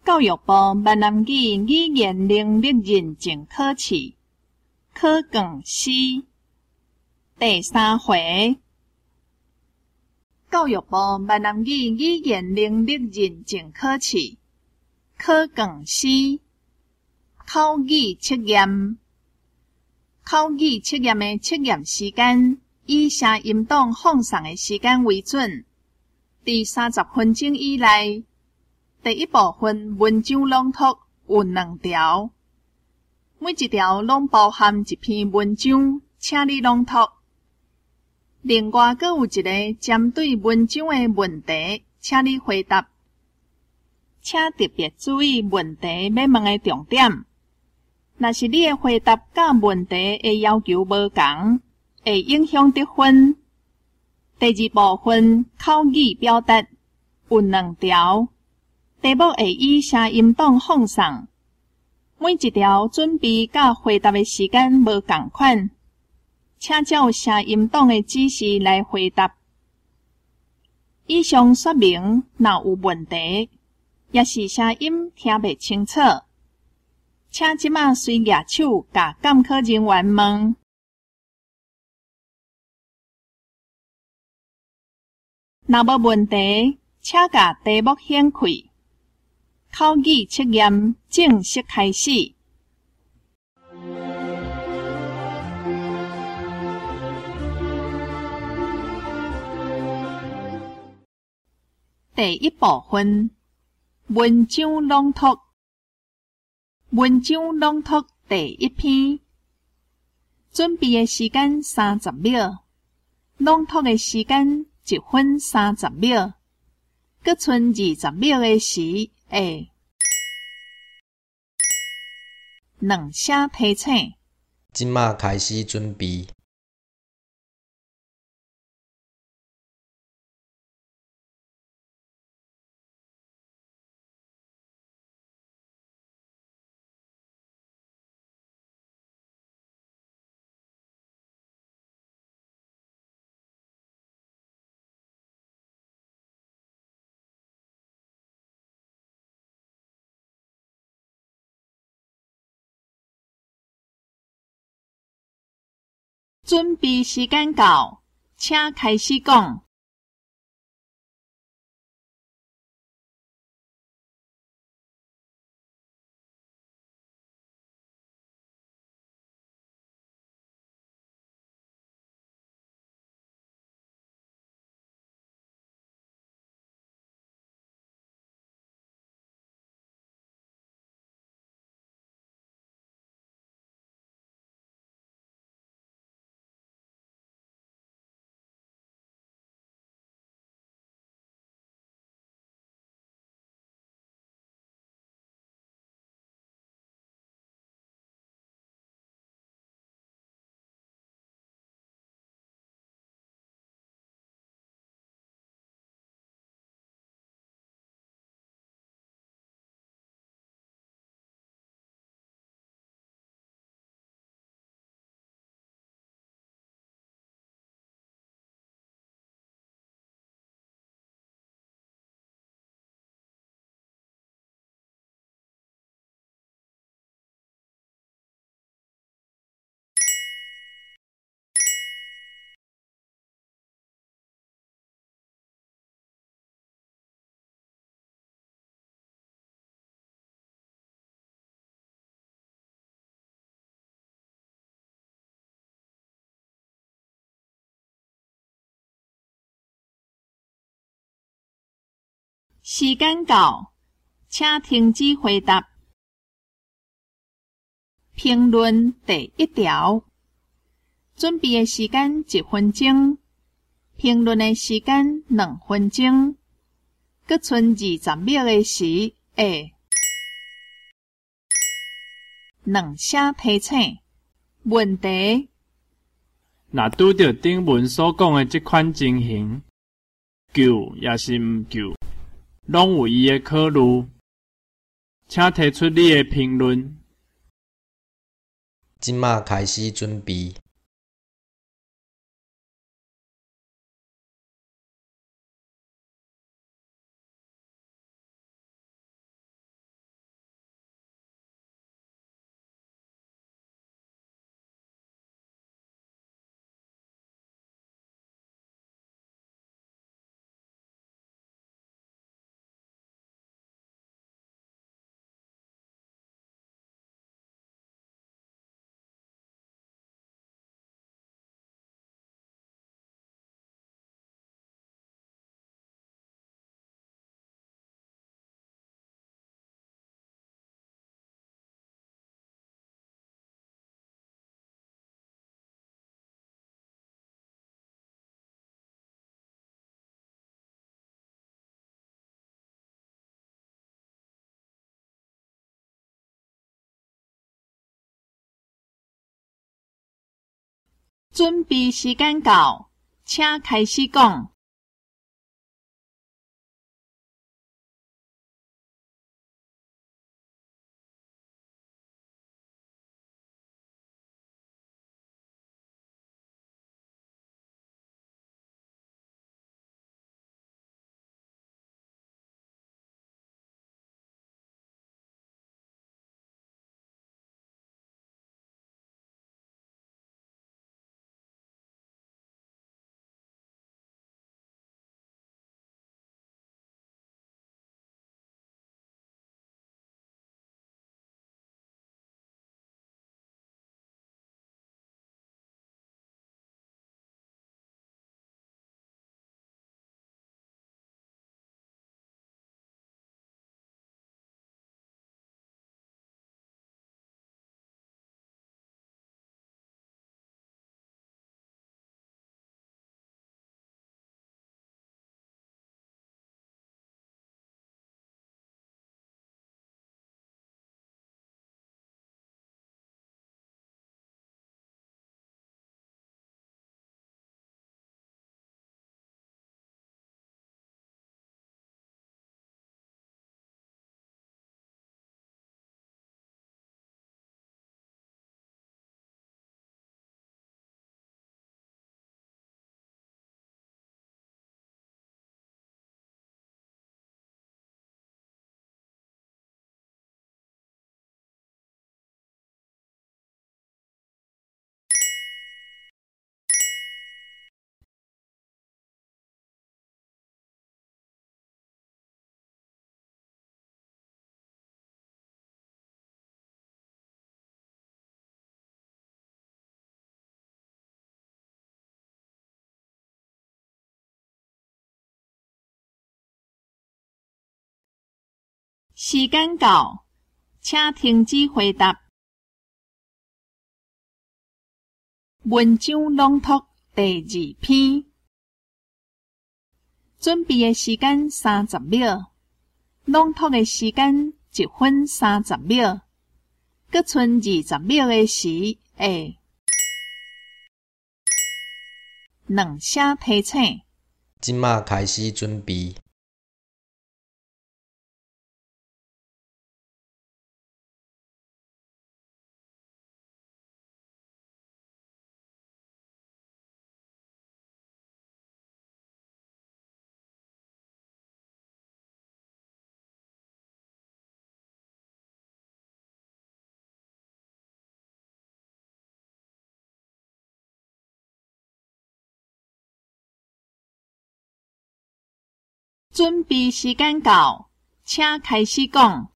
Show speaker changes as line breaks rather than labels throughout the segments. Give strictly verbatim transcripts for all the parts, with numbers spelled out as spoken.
教育部闽南语语言能力认证考试考卷四第三回。教育部闽南语语言能力认证考试考卷四口语测验。口语测验的测验时间以声音档放送的时间为准，伫三十分钟以内。第一部分文章朗读有两条，每一条拢包含一篇文章，请你朗读。另外，阁有一个针对文章的问题，请你回答。请特别注意问题要问的重点。若是你的回答甲问题的要求无同，会影响得分。第二部分口语表达有两条。题目会以声音档放送，每一条准备甲回答的时间无同款，请照声音档的指示来回答。以上说明若有问题，也是声音听袂清楚，请即马随举手甲监考人员问。若无问题，请甲题目掀开。口语测验正式开始。第一部分文章朗读。文章朗读第一篇。准备的时间三十秒，朗读的时间一分三十秒，搁剩二十秒的时。A 两声提醒。
即马开始准备。
准备时间到，请开始讲。时间到，请停止回答。评论第一条。准备的时间一分钟，评论的时间两分钟，搁剩二十秒的时会两声提醒。问题：
若拄着顶文所讲的这款情形，救也是毋救，拢有伊的考虑，请提出你的评论。
即马开始准备。
准备时间到，请开始讲。时间到，请停止回答。文章朗读第二篇，准备的时间三十秒，朗读的时间一分三十秒，搁剩二十秒的时会两声提醒。
即马开始准备。
准备时间到，请开始讲。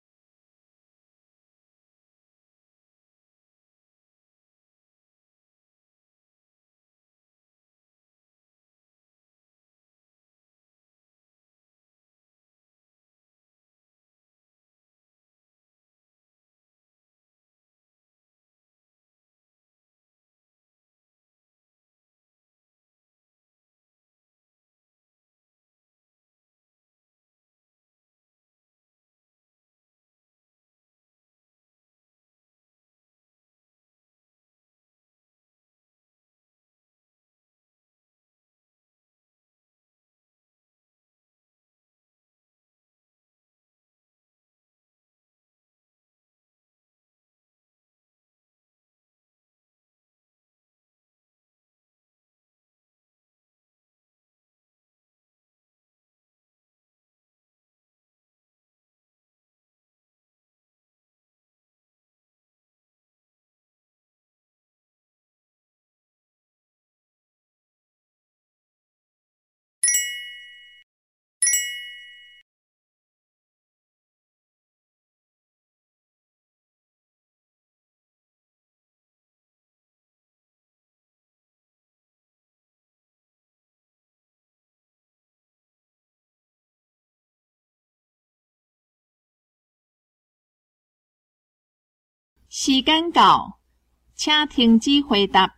时间到，请停止回答。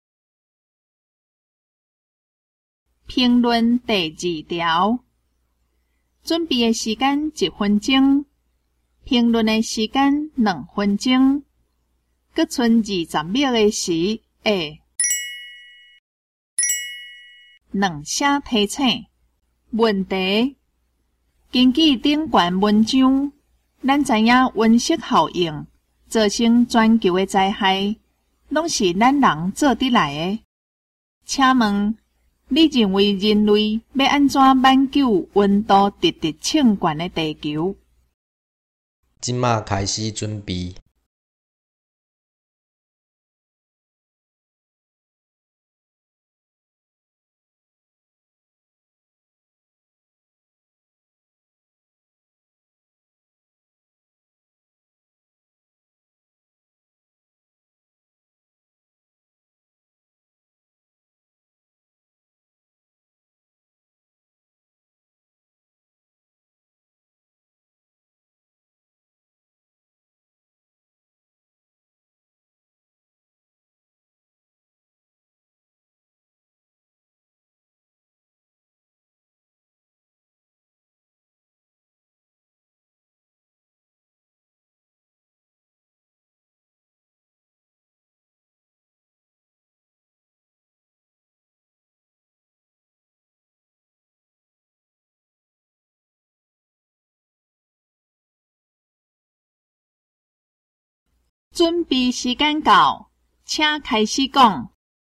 评论第二条，准备的时间一分钟，评论的时间两分钟，搁剩二十秒的时会两声提醒。问题：根据顶段文章，咱知影温室效应造成全球的灾害，拢是咱人做得来的。请问，你认为人类要安怎挽救温度直直升悬的地球？
即马开始准备。
准备时间到，请开始讲。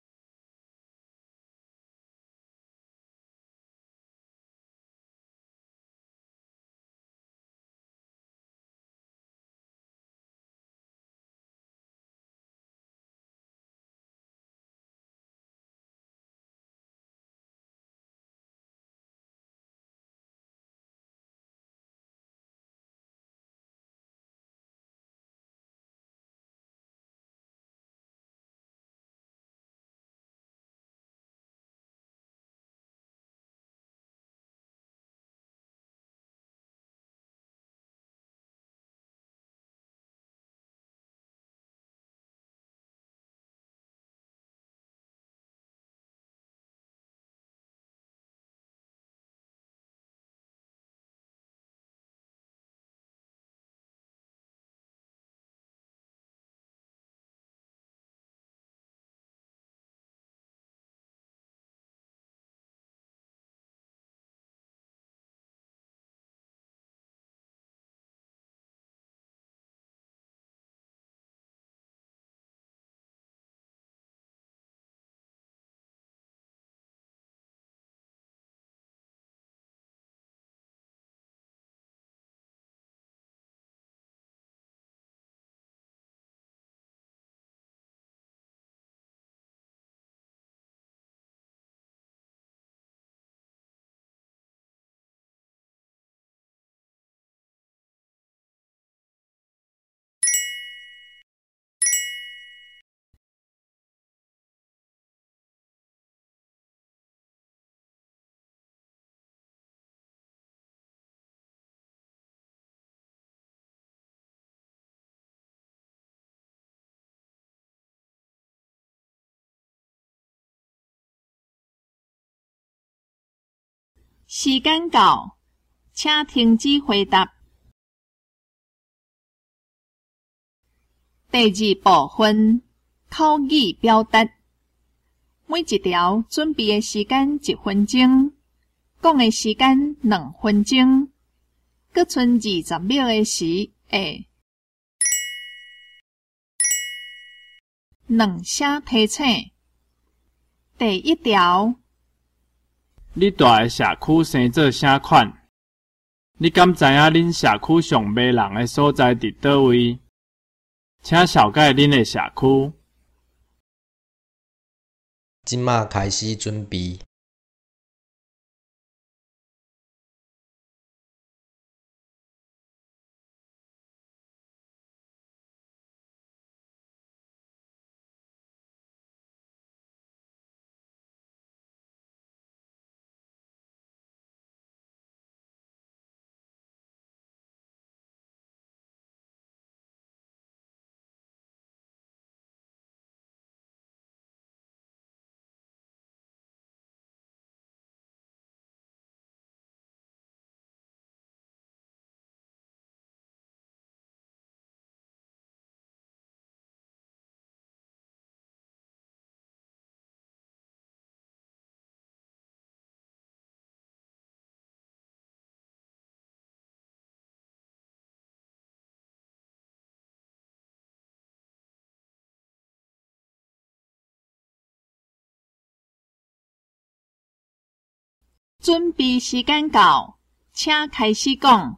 时间到，请停止回答。第二部分，口语表达。每一条准备的时间一分钟，讲的时间两分钟，搁剩二十秒的时会两声提醒。第一条。
你住的社区生做啥款？你敢知影恁社区上迷人的所在伫倒位？请小解恁的社区。
即马开始准备。
准备时间到，请开始讲。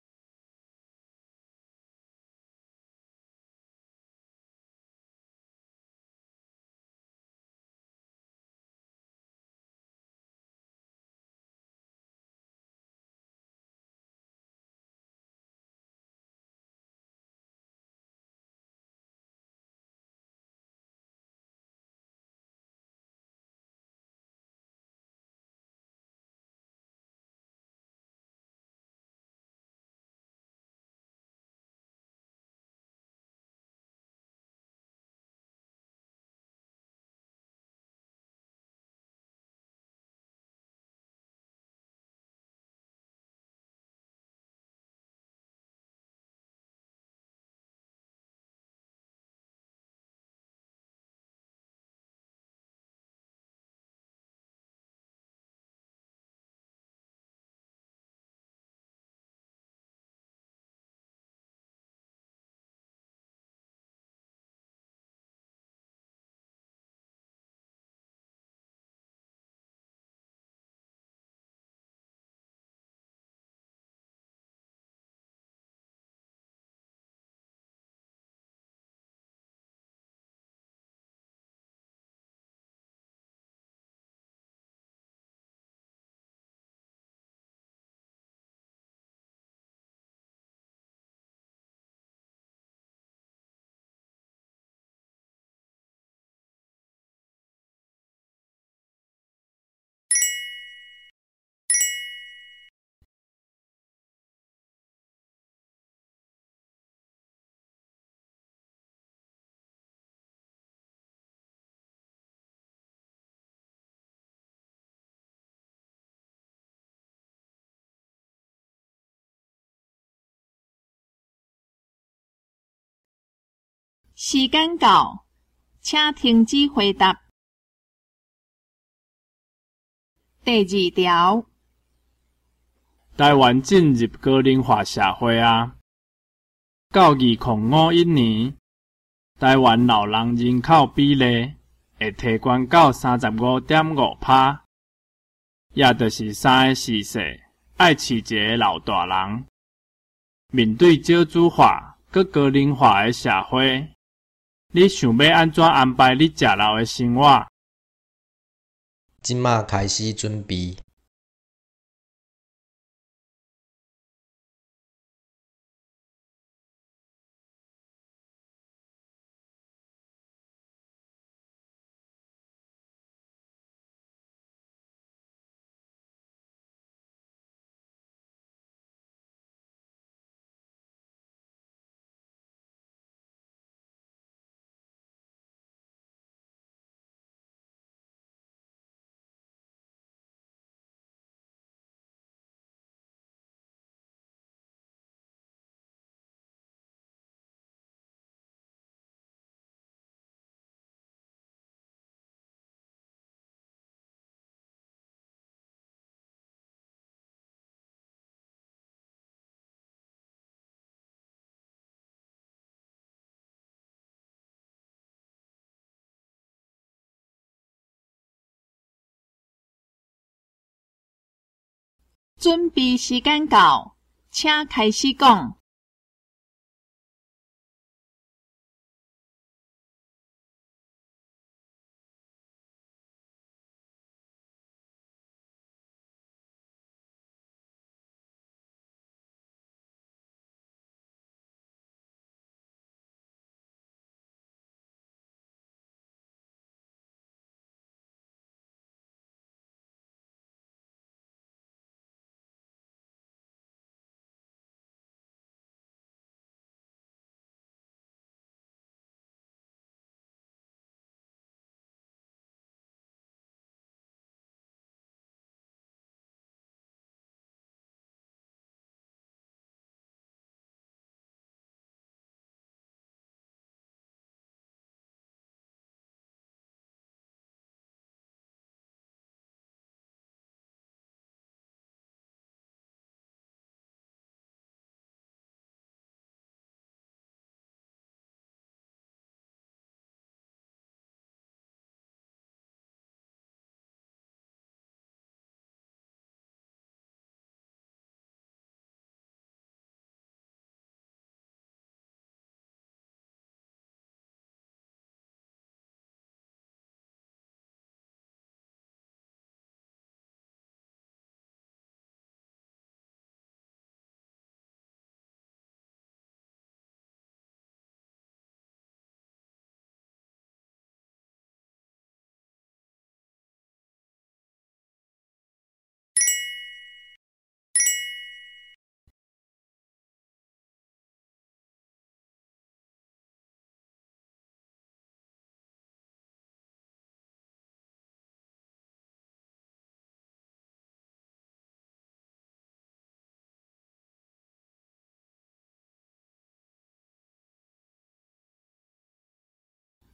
时间到，请停止回答。第二条，
台湾进入高龄化社会啊，到二零五一年，台湾老人人口比例会提悬到三十五点五趴，也就是三个四世爱饲一个老大人。面对少子化、佮高龄化的社会，你想要安怎安排你食老的生活？
即马开始准备。
准备时间到，请开始讲。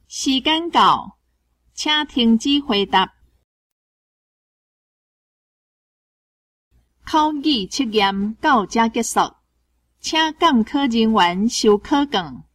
时间到，请停止回答。口语测验到这结束，请监考人员收考卷。